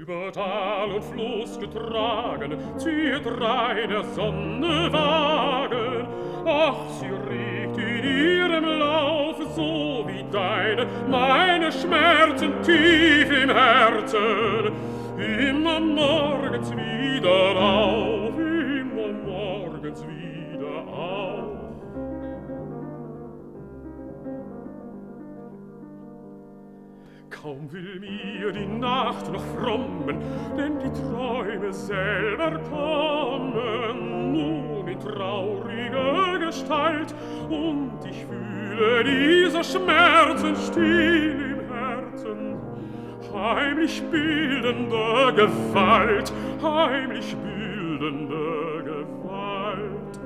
Über Tal und Fluss getragen, ziehet rein der Sonne Wagen. Ach, sie regt in ihrem Lauf, so wie deine, meine Schmerzen tief im Herzen. Immer morgens wieder auf, immer morgens wieder auf. Kaum will mir die Nacht noch frommen, denn die Träume selber kommen nun in trauriger Gestalt, und ich fühle diese Schmerzen still im Herzen. Heimlich bildende Gewalt, heimlich bildende Gewalt.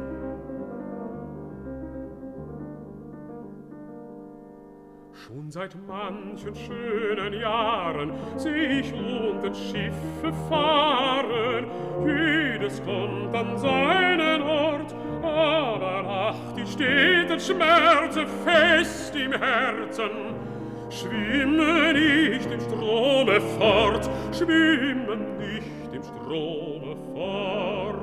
Schon seit manchen schönen Jahren seh ich unten Schiffe fahren, jedes kommt an seinen Ort, aber ach, die steten Schmerzen fest im Herzen. Schwimme nicht im Strome fort, schwimme nicht im Strome fort.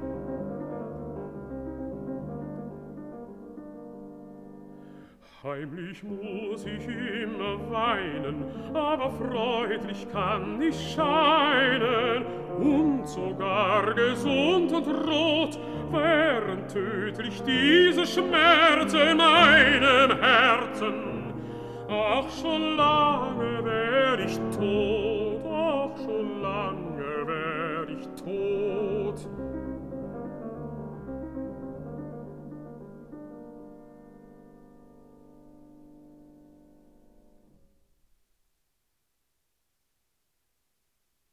Heimlich muss ich immer weinen, aber freudlich kann ich scheinen, und sogar gesund und rot wären tödlich diese Schmerzen meinem Herzen. Ach, schon lange wär ich tot.